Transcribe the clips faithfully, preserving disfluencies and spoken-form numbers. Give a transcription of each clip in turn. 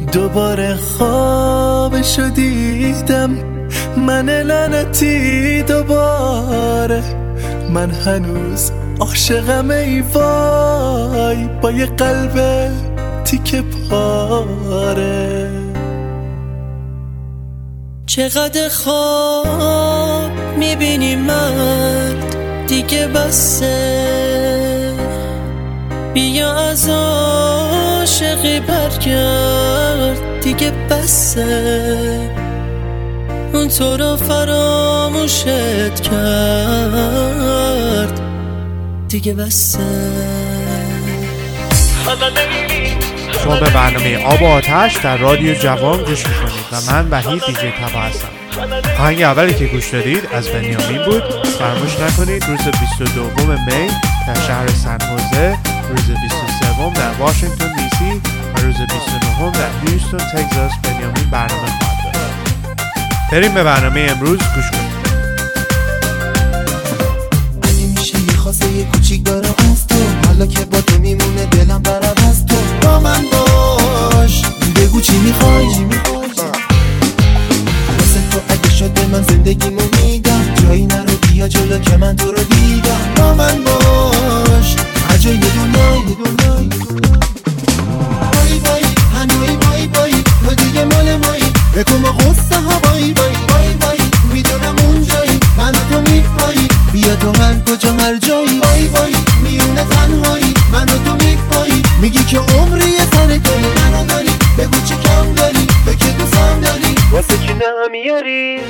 دوباره خوابشو دیدم، من لعنتی دوباره. من هنوز عاشقم ای وای، با یه قلب تیکه پاره. چقدر خواب میبینی مرد دیگه بسه، بیا از عاشقی برگرد دیگه بسه. اون تو رو فراموشت کرد دیگه بسه. شما به برنامه آب و آتش در رادیو جوان گوش میکنید و من وحید دیجی تبا هستم. آهنگ اولی که گوش دادید از بنیامین بود. فراموش نکنید روز بیست و دوم می در شهر سن خوزه، روز بیست و سوم در واشنگتن دی سی و روز بیست و نهم در هیوستون تگزاس بنیامین برنامه خواهد داشت. بریم به برنامه امروز گوش کنید. اگه میشه یه خواسته یه کوچیک دارم از تو، حالا که با تو میمونه دلم برم از تو. با من باش بگو چی میخوای، واسه تو اگه شده من زندگیمو میدم، جایی نرو بیا جلو که من تو رو دیدم. با من باش هر جای دنیای دنیای بای بای هنوی بای بای، تو دیگه مال مایی، بکن ما قصه ها بای بای بای بای. میدونم اونجایی من تو میپایی، بیا تو هر کجا هر جایی بای بای. میونه تنهایی من تو میپایی، میگی که عمری یه سر داری منو داری، بگو چی کم داری تو که دوستم داری، واسه چی نمیاری.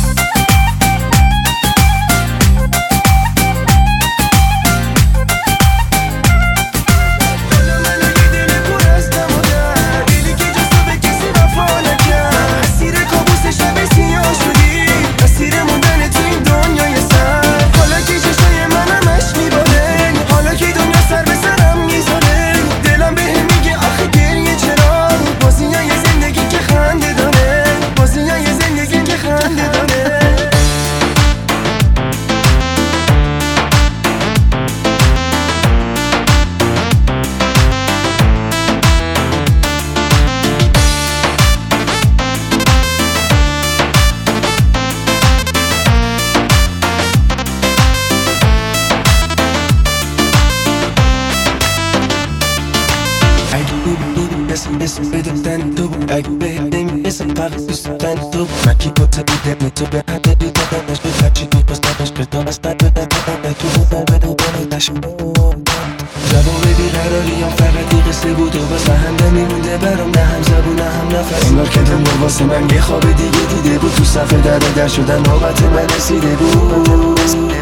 اسم بدن تو اگه بهدم اسم فقط دوست دارن تو مکی بوده دیدم تو به حد دیدم نشد هرچی دی پس نباش به تو از بد بدن تو بودن بدو بنو دشم جواب بیقراریم فقط دی قصه بود و بس هنده میمونده برام، نه هم زبون نه هم نفس. انگار که دنیا واسه من یه خواب دیگه دیده بود، تو صفحه در در شدن نوبت من رسیده بود.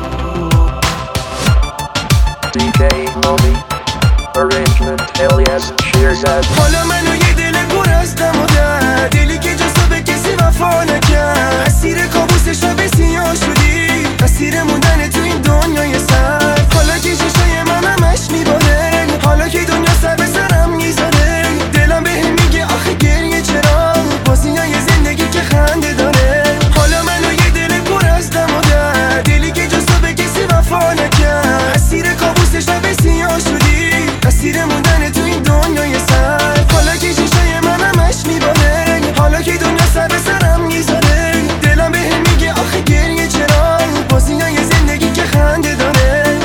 دی جی Moby Arrangement Elias Shirzad. حالا منو یه دل پر از دم و در، دلی که جسا به کسی وفا نکرد، اسیر کابوس شب سیاه شدی، اسیر موندن تو این دنیای سر. حالا که چشای من همش میباره، حالا که دنیا سر به سرم میذاره، دلم بهم میگه آخه گریه چرا، بازیای زندگی که خنده داره. حالا منو یه دل پر از دم و در، دلی که جسا به کسی وفا نکرد، اسیر کابوس شب سیاه شدی، اسیر موندن تو این دنیای سر. حالا که چشای من همش میباره، حالا که دنیا سر به سرم میذاره، دلم بهم میگه آخه گریه چرا، بازیای زندگی که خنده داره.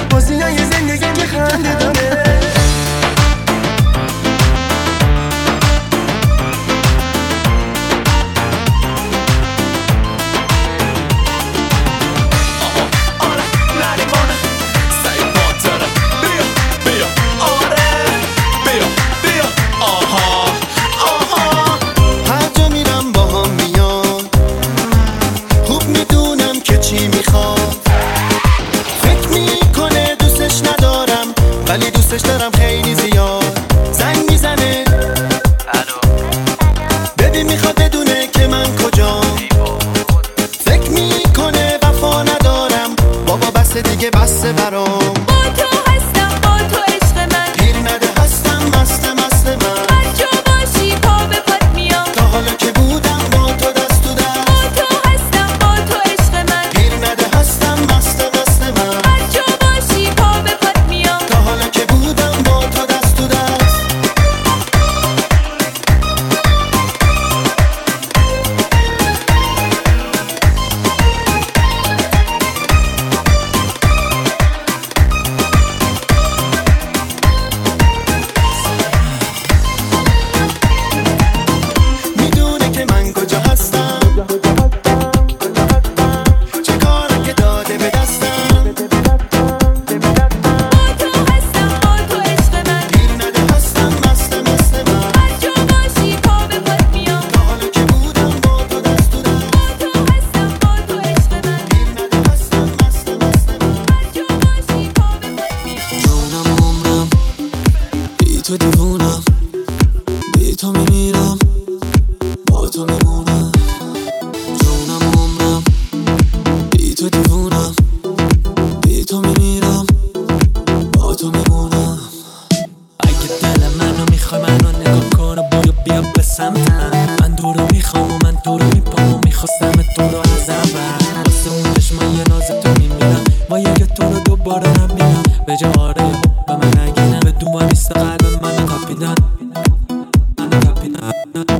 دیوونم، بی تو میمیرم، با تو میمونم، جونم و عمرم، بی تو دیوونم، بی تو میمیرم، با تو میمونم. اگه دل منو میخوای منو نگاه کن و بیا بیا به سمتم، من تو رو میخوام و من تو رو میپام و میخواستم تو رو از اول، واسه اون چشمای ناز تو میمیرم، وای اگه تو رو دوباره نبینم، به جا آره حب من نگینم، به دوباره نیست قلب منو کپیدن منو کپیدن.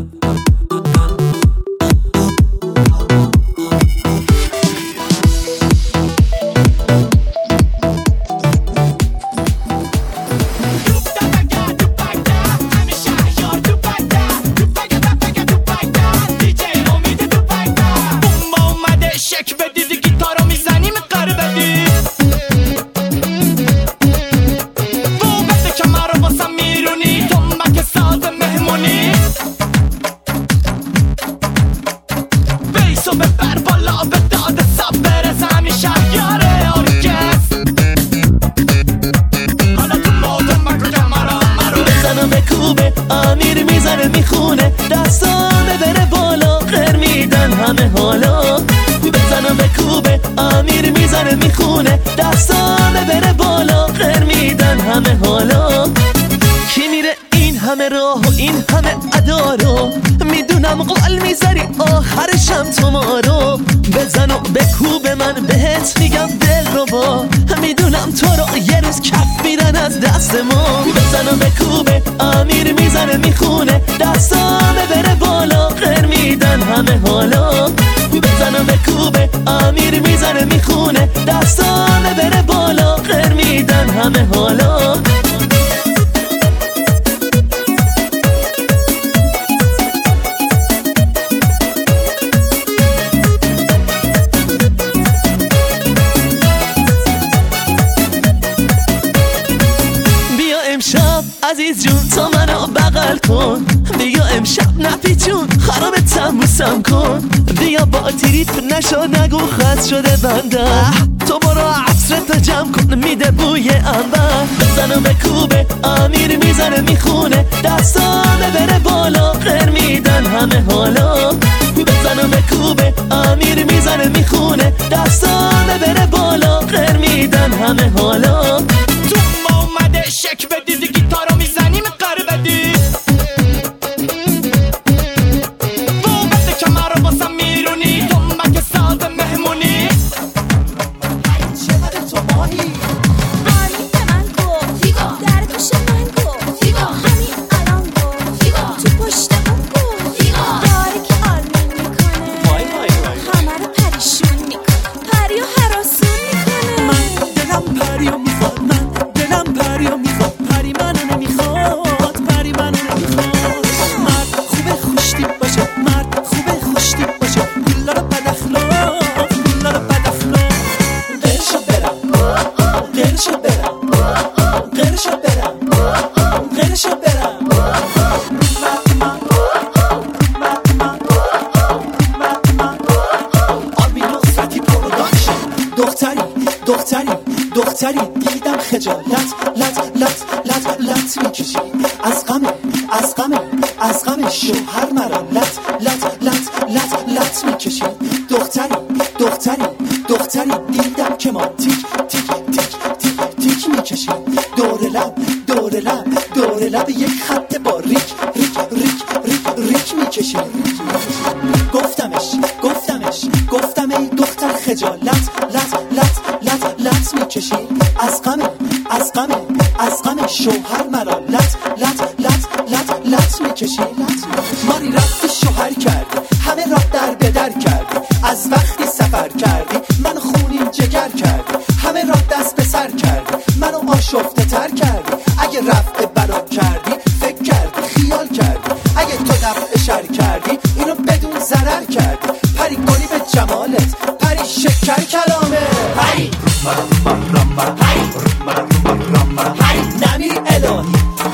عزیز جون تو منو بغل کن، بیا امشب نپیچون خرابتم بوسم کن، بیا با تریپ نشو نگو خط شده بنده، تو برو عطرتو جمع کن میده بوی انبر، بزن و بکوبه امیر میزنه میخونه، دستانه بره بالا غیر میدن همه حالا، بزن و بکوبه امیر میزنه میخونه، دستانه بره بالا غیر میدن همه حالا. تو ما اومده شک بدیدی گیتارو میزنیم قره بدی، بوبت کمر رو باسم میرونی، تو مگه ساز مهمونی، چقدر تو ماهی آلین به من گفت در گوش من گفت همین الان گفت تو پشت اون گفت داره که آلین میکنه، همه رو پریشون میکنه، پریو هراسون میکنه. من دلم پریو میخواد، من دلم پریو میخواد، پری منو نمیخواد، پری منو نمیخواد. مرد خوبه خوشتیپ باشه، مرد خوبه خوشتیپ باشه، بیلا رو بد اخلاق، بیلا رو بد اخلاق. قرشو برم قرشو برم قرشو برم قرشو برم. آرمین نصرتی پروداکشن. دختری دختری دختری دیدم خجالت لط لط لط لط میکشی، از غم از غم از غم شوهر مرا لط لط لط لط لط میکشی. دختری دختری دختری دیدم که ما تیک تیک تیک تیک تیک میکشی، دور لب دور لب دور لب یک خط باریک ریک ریک ریک ریک میکشی. گفتمش گفتمش گفتم ای دختر خجالت لط لط لط لط میکشی، از غم از غم از غم شوهر مرا لط لط لط لط لط میکشی. ماری رفتی شوهر کردی، همه را در به در کردی، از وقتی سفر کردی منو خونین جگر کردی، همه را دست به سر کردی، منو آشفته تر کردی، اگه رفت برات کردی فکر کردی خیال کردی، اگه تو دفع شر کردی اینو بدون ضرر کردی. پری گلی به جمالت، پری شکر کلامه، پری پری نمیری الهی،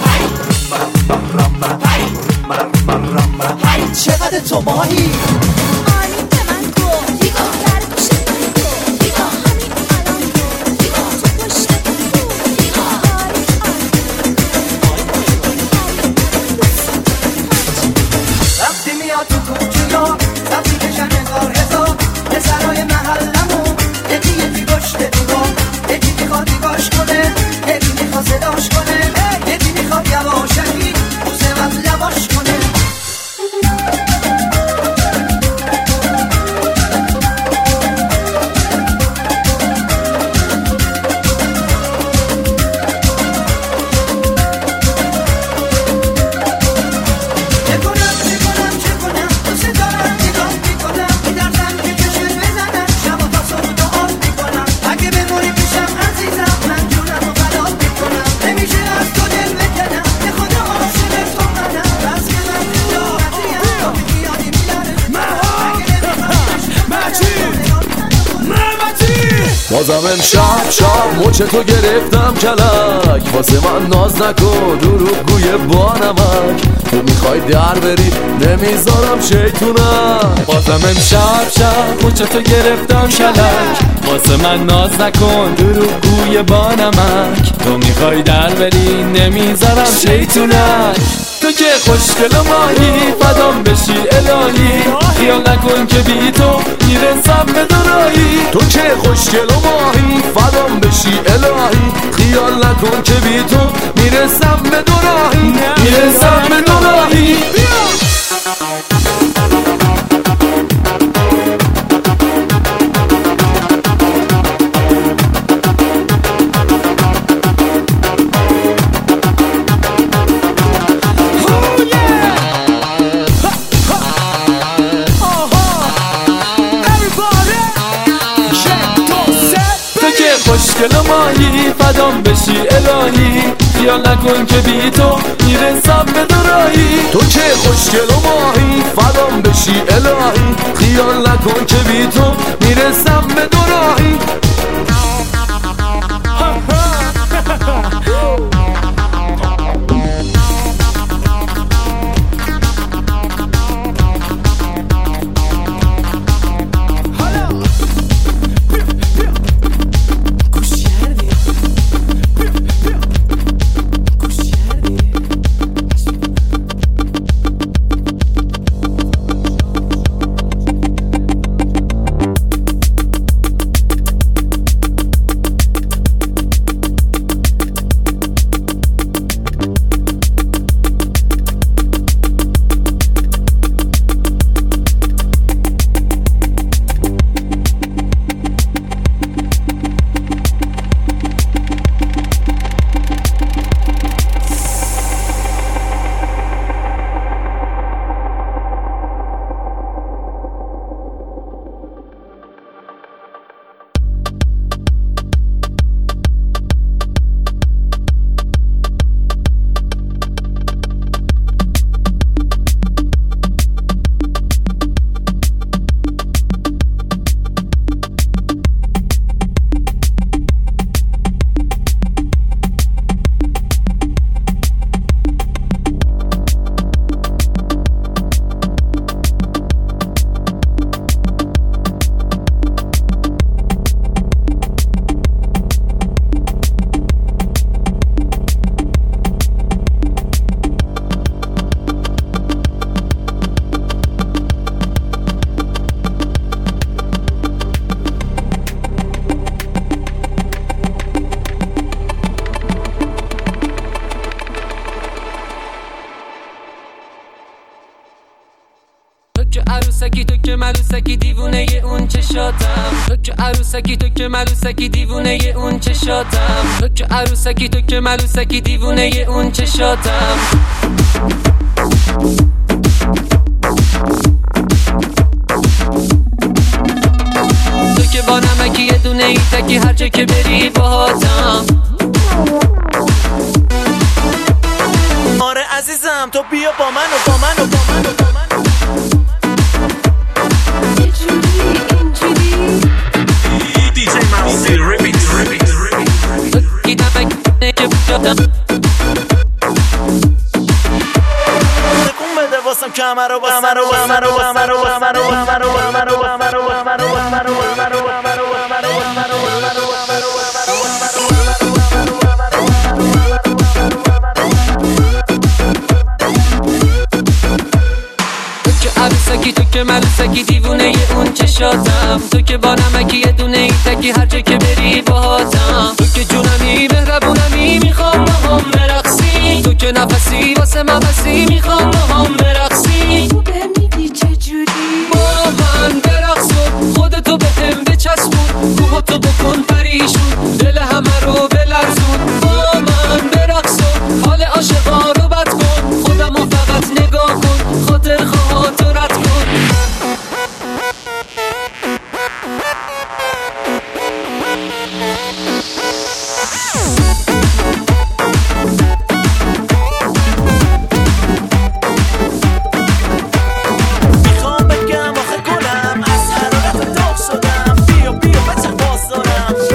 پری چقدر تو ماهی. آلین به من گفت در گوش من گفت همین الان گفت تو پشت اون گفت بازم امشب شب مچ تو گرفتم کلک، واسه من ناز نکن دروغگوی با نمک. تو میخوای در بری نمیذارم شیطونک. بازم امشب شب مچ تو گرفتم کلک، واسه من ناز نکن دروغگوی با نمک. تو میخوای در بری نمیذارم شیطونک. تو که خوشگل و ماهی فدام بشی الهی، خیال نکن که بی تو میرسم به دورایی. تو که خوشگل و ماهی فدام بشی الهی، خیال نکن که بی تو میرسم به دورایی. میرسم به دورایی. خوشگل و ماهی فدام بشی الهی، خیال نکن که بی تو میرسم به دورایی. تو که خوشگل و ماهی فدام بشی الهی، خیال نکن که بی تو میرسم به دورایی. عروسکی تو که ملوسکی دیوونه اون چشاتم. تو که عروسکی تو که ملوسکی دیوونه اون چشاتم. تو که عروسکی تو که ملوسکی دیوونه اون چشاتم. تو که با نمکی یه دونه ای تکی هر جا که بری باهاتم. آره عزیزم تو بیا با من و با من و با من و با من. دی جی ماوسی ریمیکس ریمیکس تکون بده واسم کمرو کمرو کمرو کمرو کمرو کمرو کمرو کمرو کمرو عروسکی تو که ملوسکی دیوونه اون چشاتم. تو که با نمکی یه دونه ای تکی هر جا که بری باهاتم. تو که جونمی مهربونمی میخوام با هم برقصی. تو که نفسی واسه من بسی میخوام با هم برقصی. تو بمیدی چجوری با من برقص و خودتو به هم بچسبون. روحاتو بکن پریشون دل همه رو بلرزون. با من برقص و حال عاشقا رو بد کن. خودمو فقط نگاه کن خاطر خواهاتو رد کن. میخوام بگم آخه گلم از حرارت داغ شدم. بیا بیا بچه باز دارم.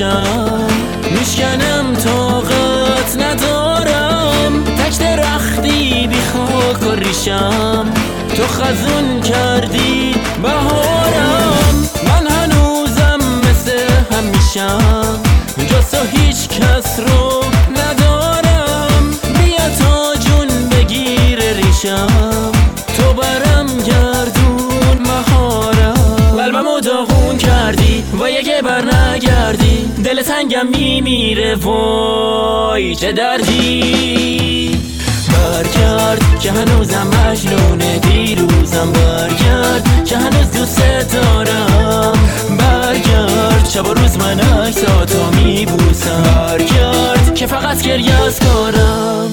میشم، میشکنم طاقت ندارم، تک درختی بی خاک و ریشم، تو خزون کردی بهارم، من هنوزم مثل همیشم، جاسو هیچ کس رو ندارم، بیا تا جون بگیر ریشم، تو برم گردون مهارم، قلبمو داغون کردی وای اگه بر نگردی، دل تنگم میمیره وای چه دردی، برگرد که هنوزم مجنون دیروزم، برگرد که هنوز دوست دارم، برگرد شب و روز من عکساتو میبوسم، برگرد که فقط گریه از کارم.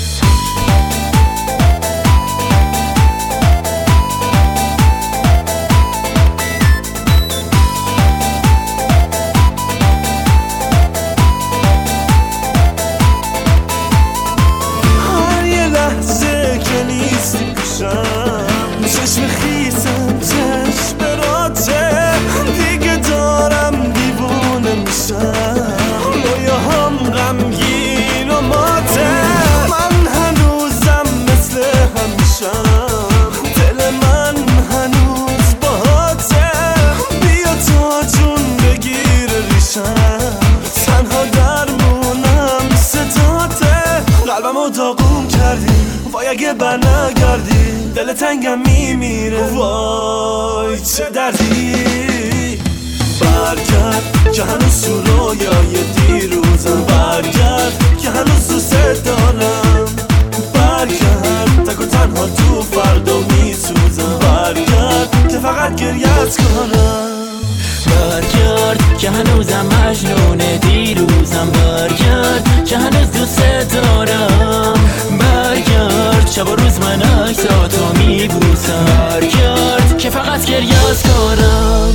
چشم خیسم چشم راته، دیگه دارم دیوونه میشم، رویه هم غمگین و ماته، من هنوزم مثل همیشم، دل من هنوز باهاته، بیا تا جون بگیر ریشم، تنها درمونم صداته، قلبمو داغون کردی وای اگه بر نگردی، دل تنگم میمیره وای چه دردی، برگرد که هنوز تو رویای دیروزم، برگرد که هنوز دوست دارم، برگرد تک و تنها تو فردا میسوزم، برگرد که فقط گریت کنم، برگرد که هنوزم مجنون دیروزم، برگرد که هنوز دوست دارم، برگرد شب و روز من عکساتو میبوسم، برگرد که فقط گریه از کارم.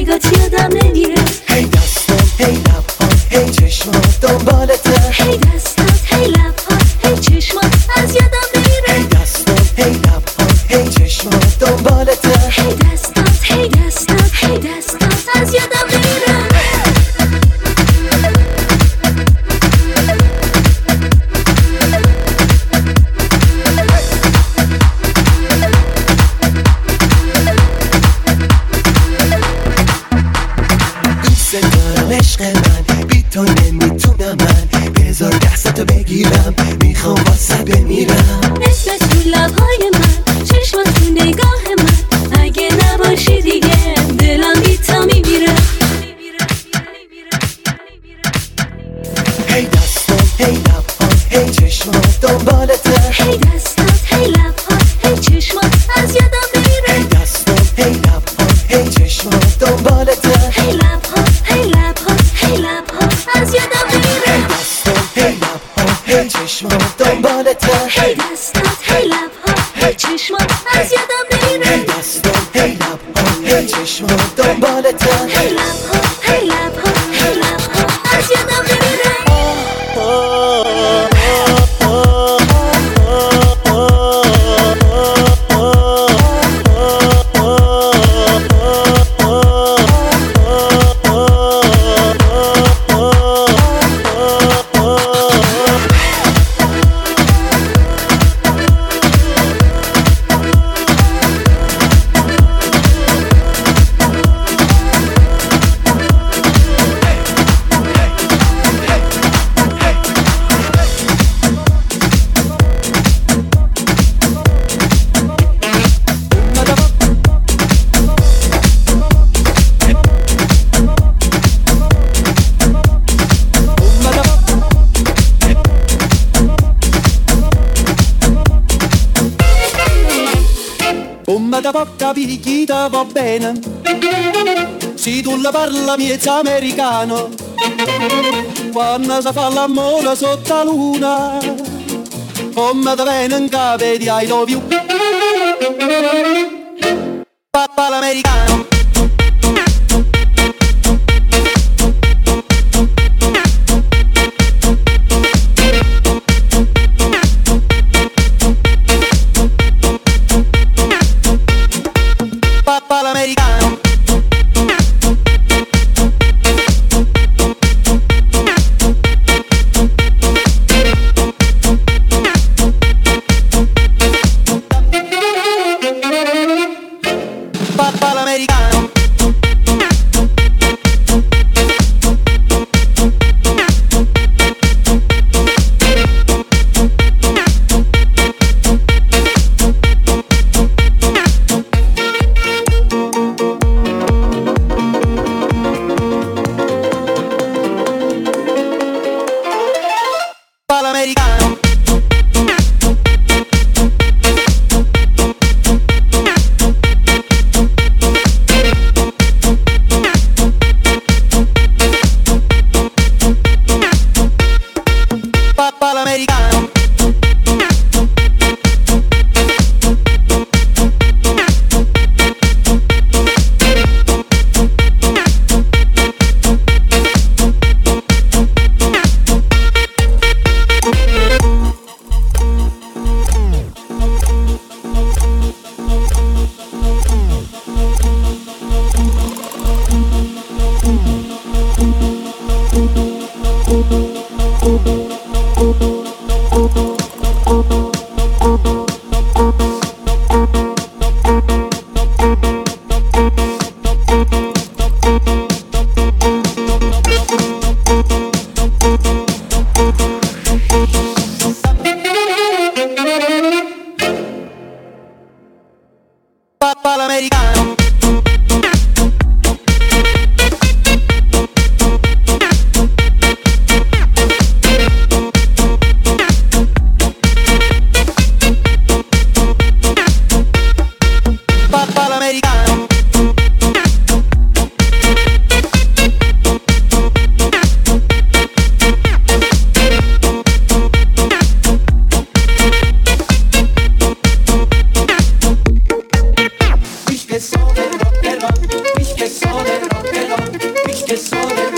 نگات یادم نمیره. هی دستم هی لبهات هی چشمات دنبالته. هی دستات هی لبهات هی چشمات از یادم نمیره. هی دستم هی لبهات هی چشمات دنبالته. هی دستات هی دستات هی دستات از یادم نمیره. عشق من بی تو نمیتونم من بذار دستاتو بگیرم میخوام واسه بمیرم. اسمت تو لبهای من چشمات تو نگاه من اگه نباشی دیگه دلم بی تو میمیره. هی دستم هی لبهات هی چشمات دنبالته. هی دستات هی لبهات هی چشمات از یادم نمیره. هی دستم هی لبهات هی چشمات دنبالته. هی لبهات هی لبهات هی لبهات از یادم نمیره. هی دستم هی لبهات هی چشمات دنبالته. هی دستات هی لبهات هی چشمات از یادم نمیره. هی دستم هی لبهات هی چشمات دنبالته. هی لبهات هی لبهات هی لبهات از یادم نمیره. Da porta picchita va bene, se tu la parla miezza americano, quando si fa l'amore sotto la luna, come da venen cave di I love you, papà l'americano. Papà l'americano. Papà l'americano. که سال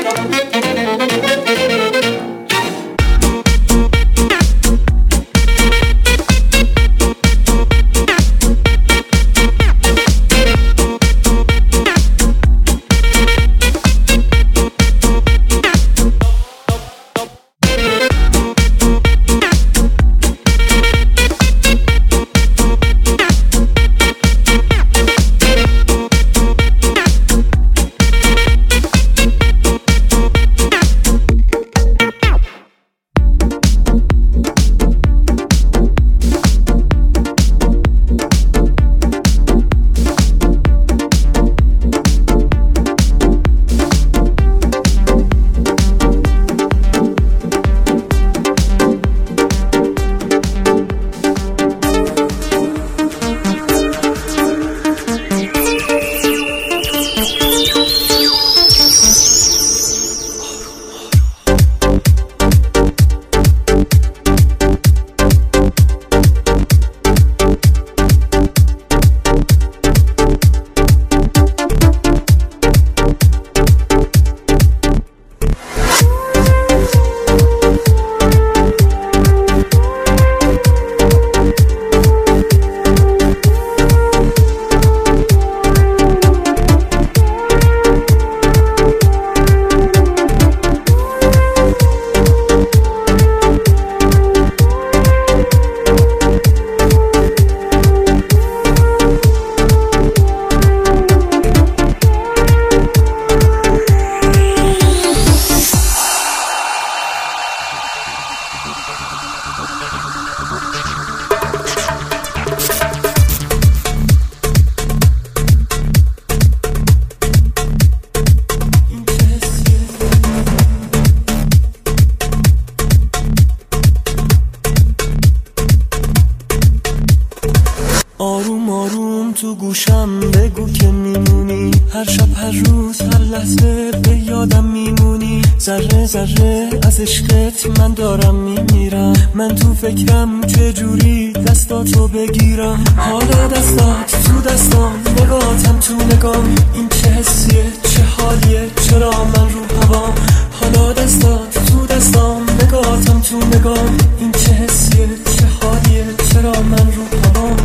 آروم آروم تو گوشم بگو که میمونی، هر شب هر روز هر لحظه به یادم میمونی. ذره ذره از عشقت من دارم میمیرم، من تو فکرم چجوری دستاتو بگیرم. حالا دستات تو دستام، نگاتم تو نگام، این چه حسیه چه حالیه چرا من رو هوام. حالا دستات تو دستام، نگاتم تو نگام، این چه حسیه چه حالیه چرا من رو هوام.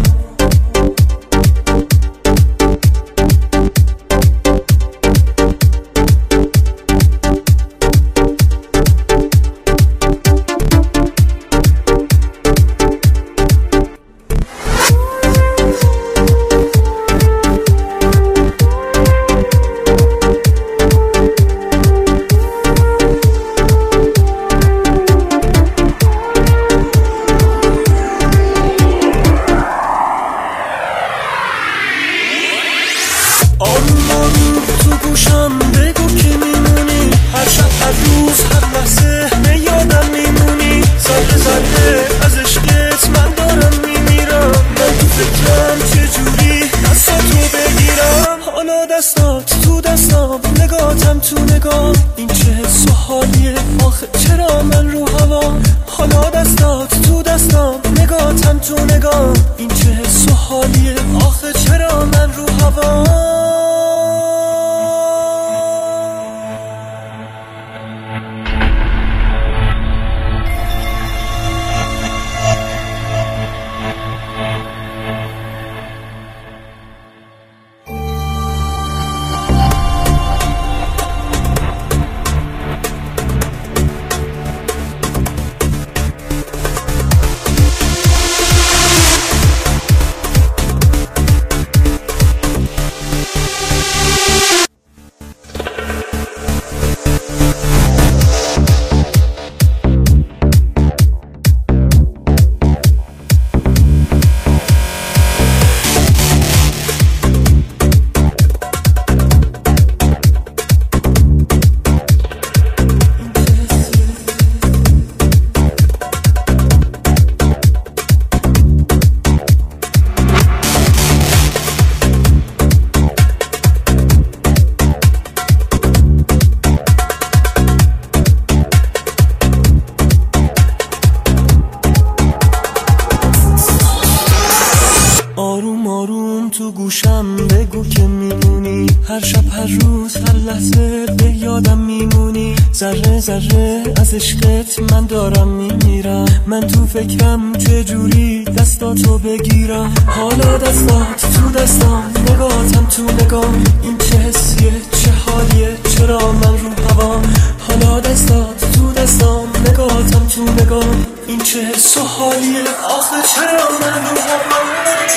هر شب هر روز هر لحظه به یادم میمونی، ذره ذره از عشقت من دارم میمیرم. من تو فکرم چجوری دستاتو بگیرم، حالا دستات تو دستام، نگاهتم تو نگام. این چه حسیه چه حالیه، چرا من رو هوام؟ حالا دستات تو دستام، نگاهتم تو نگام. این چه حس و حالیه، آخه چرا من رو هوام؟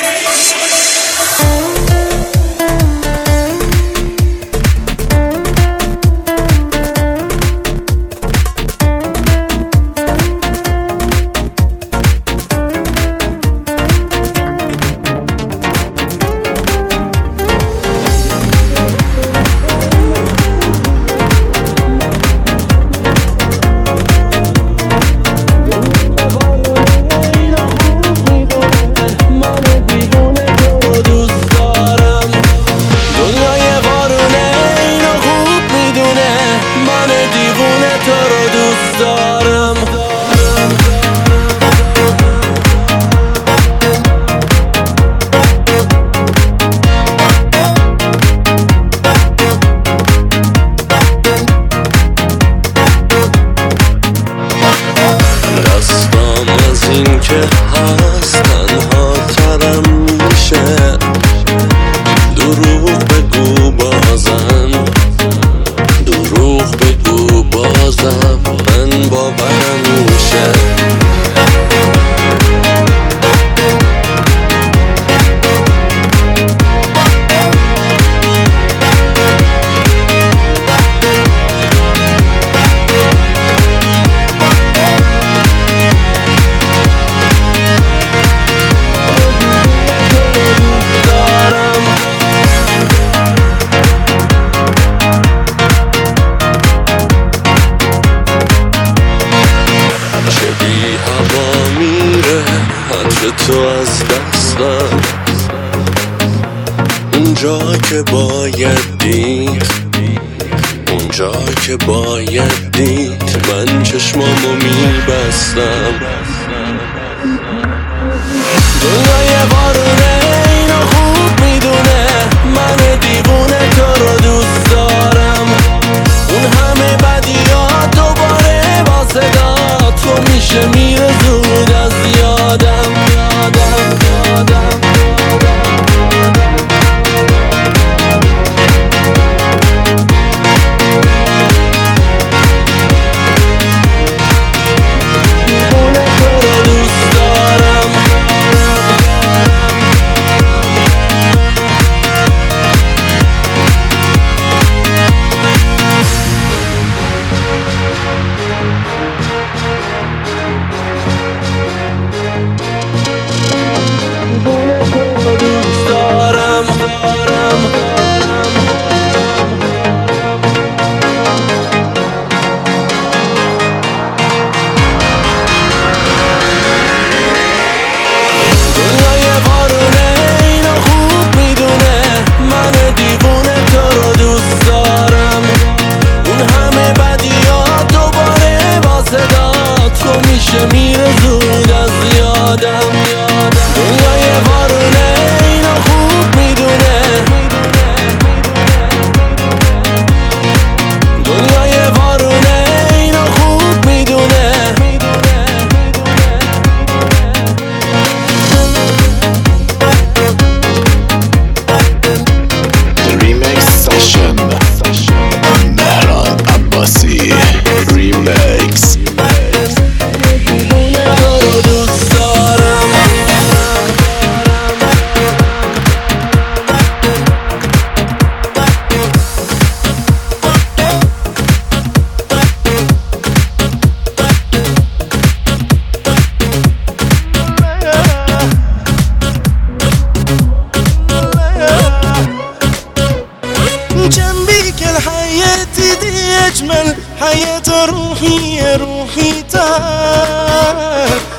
تو از دستم اونجا که باید دید، اونجا که باید دید من چشمامو میبستم. دنیای بارونه اینو خوب میدونه، من دیوونه تو رو دوست دارم. اون همه بدیات دوباره با صدا تو میشه میره زود از یادم. یادم یادم دیوونه تو رو دوست دارم. میره زود از یادم. دنیای بارونه اینو خوب میدونه، دنیای بارونه اینو خوب میدونه. The Remix Session مهران عباسی Remix. أجمل حياة روحي روحي تعال